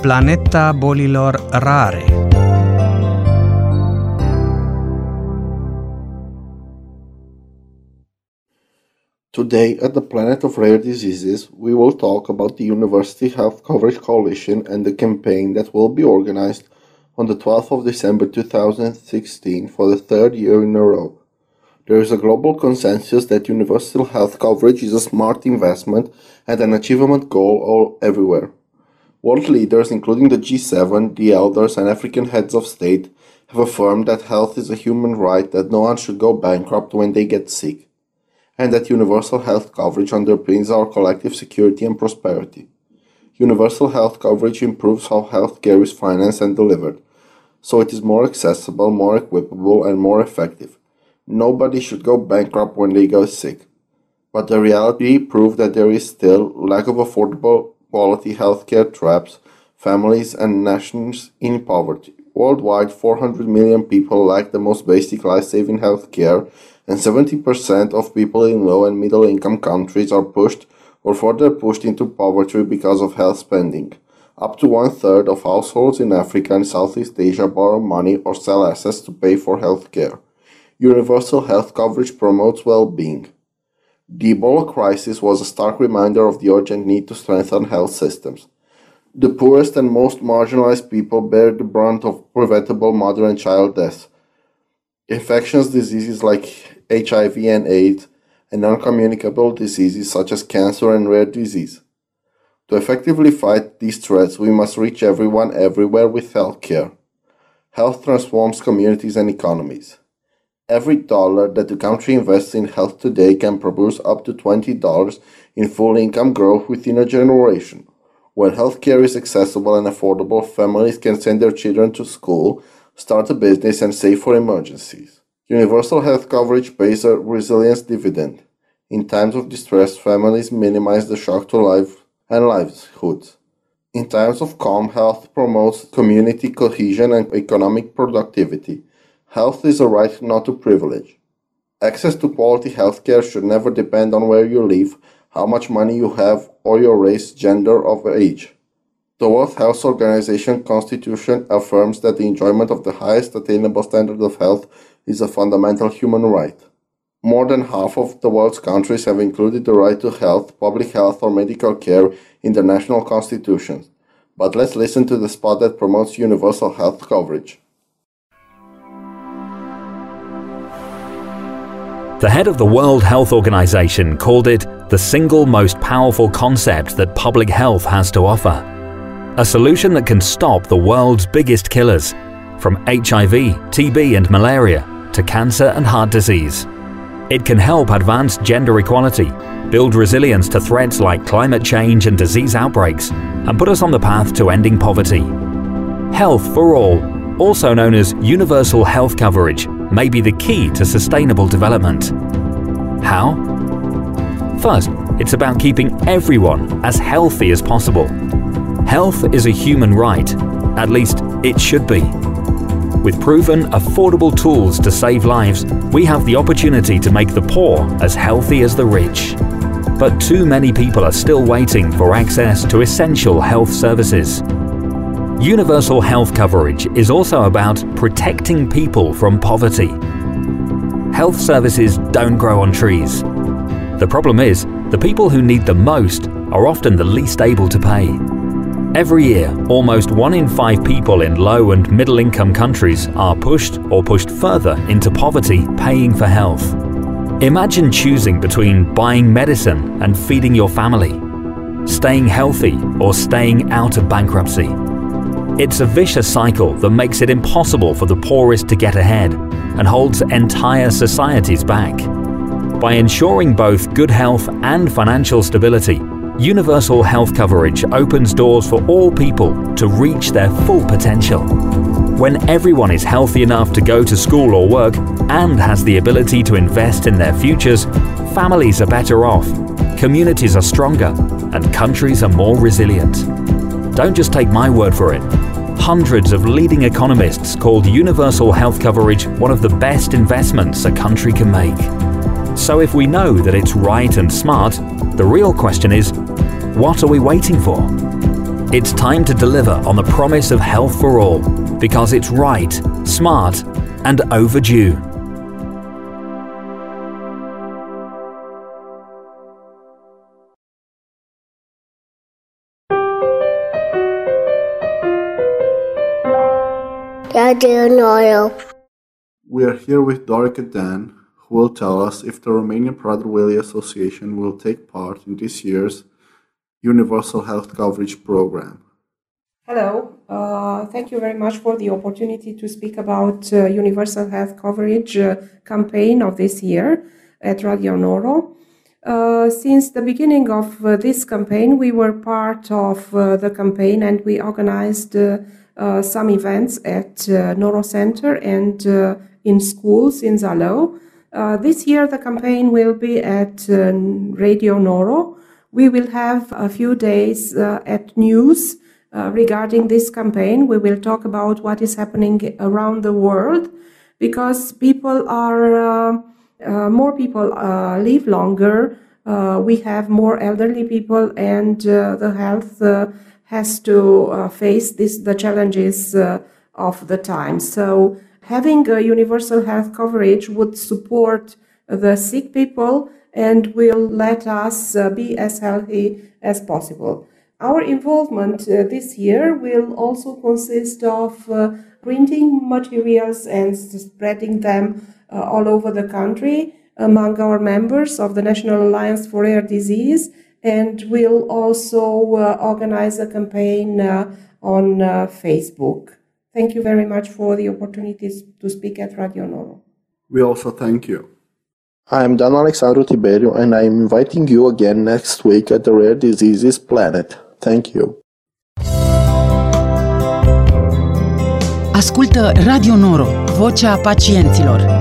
Planeta bolilor rare. Today, at the Planet of Rare Diseases, we will talk about the University Health Coverage Coalition and the campaign that will be organized on the 12th of December 2016 for the third year in a row. There is a global consensus that universal health coverage is a smart investment and an achievement goal everywhere. World leaders, including the G7, the elders, and African heads of state, have affirmed that health is a human right, that no one should go bankrupt when they get sick, and that universal health coverage underpins our collective security and prosperity. Universal health coverage improves how healthcare is financed and delivered, so it is more accessible, more equitable, and more effective. Nobody should go bankrupt when they get sick. But the reality proved that there is still lack of affordable quality healthcare traps families and nations in poverty. Worldwide, 400 million people lack the most basic life-saving healthcare, and 70% of people in low and middle-income countries are pushed or further pushed into poverty because of health spending. Up to one-third of households in Africa and Southeast Asia borrow money or sell assets to pay for healthcare. Universal health coverage promotes well-being. The Ebola crisis was a stark reminder of the urgent need to strengthen health systems. The poorest and most marginalized people bear the brunt of preventable mother and child deaths. Infectious diseases like HIV and AIDS, and non-communicable diseases such as cancer and rare disease. To effectively fight these threats, we must reach everyone everywhere with healthcare. Health transforms communities and economies. Every dollar that the country invests in health today can produce up to $20 in full income growth within a generation. When healthcare is accessible and affordable, families can send their children to school, start a business, and save for emergencies. Universal health coverage pays a resilience dividend. In times of distress, families minimize the shock to life and livelihoods. In times of calm, health promotes community cohesion and economic productivity. Health is a right, not a privilege. Access to quality healthcare should never depend on where you live, how much money you have, or your race, gender, or age. The World Health Organization Constitution affirms that the enjoyment of the highest attainable standard of health is a fundamental human right. More than half of the world's countries have included the right to health, public health, or medical care in their national constitutions. But let's listen to the spot that promotes universal health coverage. The head of the World Health Organization called it the single most powerful concept that public health has to offer. A solution that can stop the world's biggest killers, from HIV, TB and malaria to cancer and heart disease. It can help advance gender equality, build resilience to threats like climate change and disease outbreaks, and put us on the path to ending poverty. Health for all, also known as universal health coverage, may be the key to sustainable development. How? First, it's about keeping everyone as healthy as possible. Health is a human right, at least it should be. With proven, affordable tools to save lives, we have the opportunity to make the poor as healthy as the rich. But too many people are still waiting for access to essential health services. Universal health coverage is also about protecting people from poverty. Health services don't grow on trees. The problem is, the people who need the most are often the least able to pay. Every year, almost 1 in 5 people in low and middle-income countries are pushed or pushed further into poverty paying for health. Imagine choosing between buying medicine and feeding your family, staying healthy or staying out of bankruptcy. It's a vicious cycle that makes it impossible for the poorest to get ahead and holds entire societies back. By ensuring both good health and financial stability, universal health coverage opens doors for all people to reach their full potential. When everyone is healthy enough to go to school or work and has the ability to invest in their futures, families are better off, communities are stronger, and countries are more resilient. Don't just take my word for it. Hundreds of leading economists called universal health coverage one of the best investments a country can make. So if we know that it's right and smart, the real question is, what are we waiting for? It's time to deliver on the promise of health for all, because it's right, smart, and overdue. Radio Noro. We are here with Dorica Dan, who will tell us if the Romanian Prader-Willi Association will take part in this year's Universal Health Coverage Program. Hello, thank you very much for the opportunity to speak about Universal Health Coverage campaign of this year at Radio Noro. Since the beginning of this campaign, we were part of the campaign and we organized some events at Noro Center and in schools in Zalău. This year the campaign will be at Radio Noro. We will have a few days at news regarding this campaign. We will talk about what is happening around the world, because people are more people live longer. We have more elderly people, and the health has to face the challenges of the time. So having a universal health coverage would support the sick people and will let us be as healthy as possible. Our involvement this year will also consist of printing materials and spreading them all over the country among our members of the National Alliance for Rare Disease, and we'll also organize a campaign on Facebook. Thank you very much for the opportunities to speak at Radio Noro. We also thank you. I'm Dan Alexandru Tiberiu, and I'm inviting you again next week at the Rare Diseases Planet. Thank you. Ascultă Radio Noro, vocea pacienților.